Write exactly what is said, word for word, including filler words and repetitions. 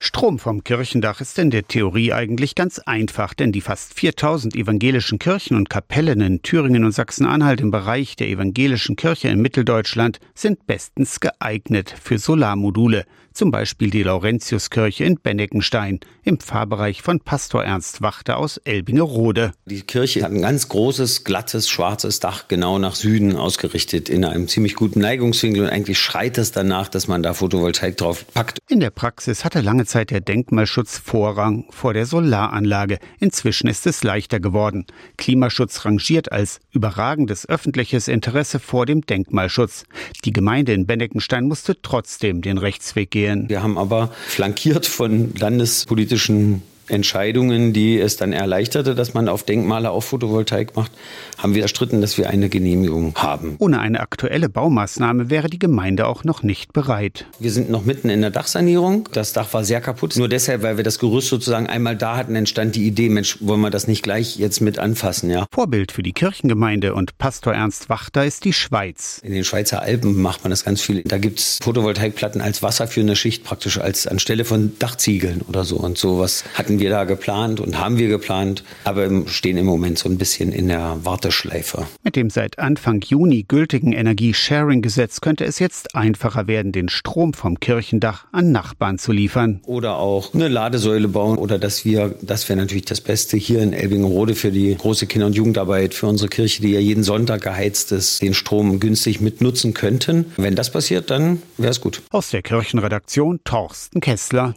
Strom vom Kirchendach ist in der Theorie eigentlich ganz einfach, denn die fast viertausend evangelischen Kirchen und Kapellen in Thüringen und Sachsen-Anhalt im Bereich der evangelischen Kirche in Mitteldeutschland sind bestens geeignet für Solarmodule. Zum Beispiel die Laurentiuskirche in Benneckenstein im Pfarrbereich von Pastor Ernst Wachter aus Elbingerode. Die Kirche hat ein ganz großes, glattes, schwarzes Dach genau nach Süden ausgerichtet in einem ziemlich guten Neigungswinkel und eigentlich schreit es danach, dass man da Photovoltaik drauf packt. In der Praxis hatte lange Zeit der Denkmalschutz Vorrang vor der Solaranlage. Inzwischen ist es leichter geworden. Klimaschutz rangiert als überragendes öffentliches Interesse vor dem Denkmalschutz. Die Gemeinde in Benneckenstein musste trotzdem den Rechtsweg gehen. Wir haben aber flankiert von landespolitischen Entscheidungen, die es dann erleichterte, dass man auf Denkmale auch Photovoltaik macht, haben wir erstritten, dass wir eine Genehmigung haben. Ohne eine aktuelle Baumaßnahme wäre die Gemeinde auch noch nicht bereit. Wir sind noch mitten in der Dachsanierung. Das Dach war sehr kaputt. Nur deshalb, weil wir das Gerüst sozusagen einmal da hatten, entstand die Idee, Mensch, wollen wir das nicht gleich jetzt mit anfassen, ja? Vorbild für die Kirchengemeinde und Pastor Ernst Wachter ist die Schweiz. In den Schweizer Alpen macht man das ganz viel. Da gibt es Photovoltaikplatten als wasserführende Schicht, praktisch als anstelle von Dachziegeln oder so. Und sowas hatten wir da geplant und haben wir geplant, aber stehen im Moment so ein bisschen in der Warteschleife. Mit dem seit Anfang Juni gültigen Energie-Sharing-Gesetz könnte es jetzt einfacher werden, den Strom vom Kirchendach an Nachbarn zu liefern. Oder auch eine Ladesäule bauen oder dass wir, das wäre natürlich das Beste, hier in Elbingerode für die große Kinder- und Jugendarbeit, für unsere Kirche, die ja jeden Sonntag geheizt ist, den Strom günstig mitnutzen könnten. Wenn das passiert, dann wäre es gut. Aus der Kirchenredaktion Torsten Kessler.